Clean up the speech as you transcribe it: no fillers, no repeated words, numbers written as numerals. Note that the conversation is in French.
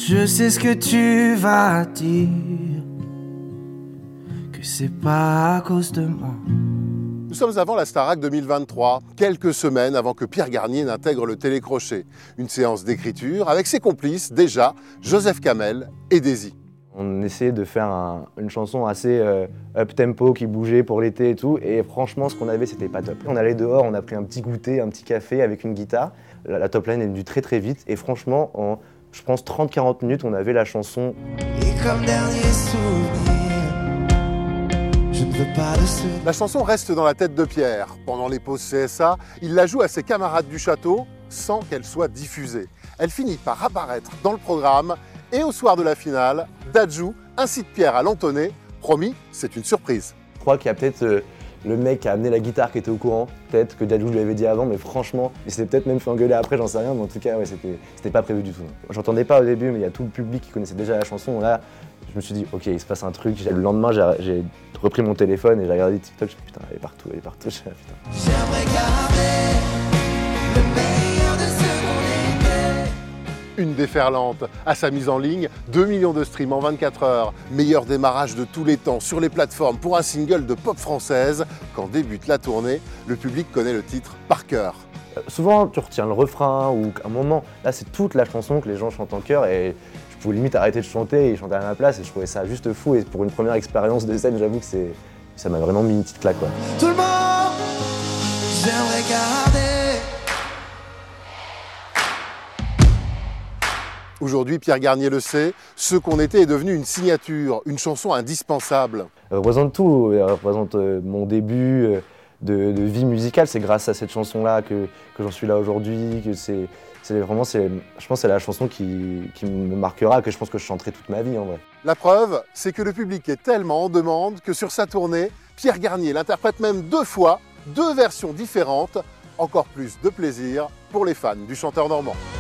Je sais ce que tu vas dire, que c'est pas à cause de moi. Nous sommes avant la Starac 2023, quelques semaines avant que Pierre Garnier n'intègre le télécrochet. Une séance d'écriture avec ses complices, déjà, Joseph Kamel et Daisy. On essayait de faire une chanson assez up-tempo qui bougeait pour l'été et tout, et franchement ce qu'on avait c'était pas top. On allait dehors, on a pris un petit goûter, un petit café avec une guitare. La top line est venue très très vite et franchement en je pense 30-40 minutes on avait la chanson. Et comme dernier souvenir, je ne veux pas de ce... La chanson reste dans la tête de Pierre. Pendant les pauses CSA, il la joue à ses camarades du château sans qu'elle soit diffusée. Elle finit par apparaître dans le programme et au soir de la finale, Dadju incite Pierre à l'entonner. Promis, c'est une surprise. Je crois qu'il y a peut-être le mec qui a amené la guitare qui était au courant, peut-être que Dadju lui avait dit avant, mais franchement, il s'était peut-être même fait engueuler après, j'en sais rien, mais en tout cas, ouais, c'était pas prévu du tout. J'entendais pas au début, mais il y a tout le public qui connaissait déjà la chanson. Là, je me suis dit, ok, il se passe un truc. Le lendemain, j'ai repris mon téléphone et j'ai regardé TikTok, je me suis dit, putain, elle est partout, elle est partout. Putain. J'aimerais garder le meilleur de ce qu'on était. Une déferlante. À sa mise en ligne, 2 millions de streams en 24 heures. Meilleur démarrage de tous les temps sur les plateformes pour un single de pop française. Quand débute la tournée, le public connaît le titre par cœur. Souvent, tu retiens le refrain ou un moment. Là, c'est toute la chanson que les gens chantent en chœur et je pouvais limite arrêter de chanter et chanter à ma place et je trouvais ça juste fou. Et pour une première expérience de scène, j'avoue que ça m'a vraiment mis une petite claque, quoi. Tout le monde, j'aimerais garder. Aujourd'hui, Pierre Garnier le sait, ce qu'on était est devenu une signature, une chanson indispensable. Elle représente tout, elle représente mon début de vie musicale. C'est grâce à cette chanson-là que j'en suis là aujourd'hui, que je pense que c'est la chanson qui me marquera, que je pense que je chanterai toute ma vie en vrai. La preuve, c'est que le public est tellement en demande que sur sa tournée, Pierre Garnier l'interprète même 2 fois, 2 versions différentes. Encore plus de plaisir pour les fans du chanteur normand.